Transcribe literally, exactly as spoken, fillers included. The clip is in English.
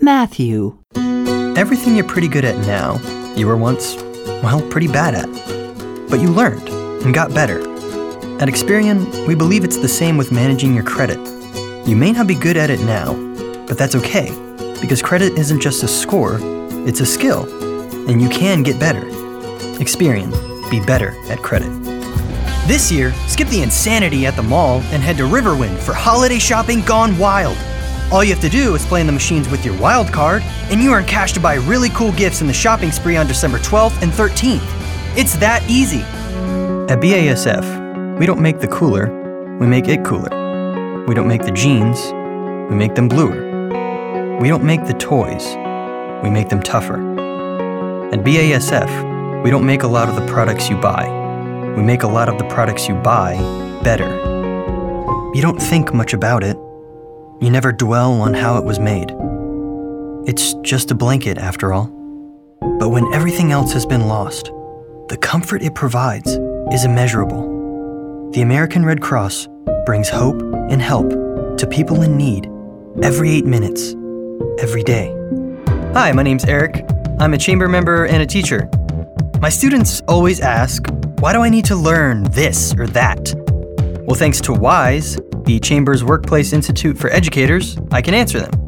Matthew. Everything you're pretty good at now, you were once, well, pretty bad at. But you learned and got better. At Experian, we believe it's the same with managing your credit. You may not be good at it now, but that's okay, because credit isn't just a score, it's a skill, and you can get better. Experian, be better at credit. This year, skip the insanity at the mall and head to Riverwind for holiday shopping gone wild. All you have to do is play in the machines with your wild card, and you earn cash to buy really cool gifts in the shopping spree on December twelfth and thirteenth. It's that easy. At B A S F, we don't make the cooler, we make it cooler. We don't make the jeans, we make them bluer. We don't make the toys, we make them tougher. At B A S F, we don't make a lot of the products you buy. We make a lot of the products you buy better. You don't think much about it. You never dwell on how it was made. It's just a blanket, after all. But when everything else has been lost, the comfort it provides is immeasurable. The American Red Cross brings hope and help to people in need every eight minutes, every day. Hi, my name's Eric. I'm a chamber member and a teacher. My students always ask, why do I need to learn this or that? Well, thanks to WISE, the Chamber's Workplace Institute for Educators, I can answer them.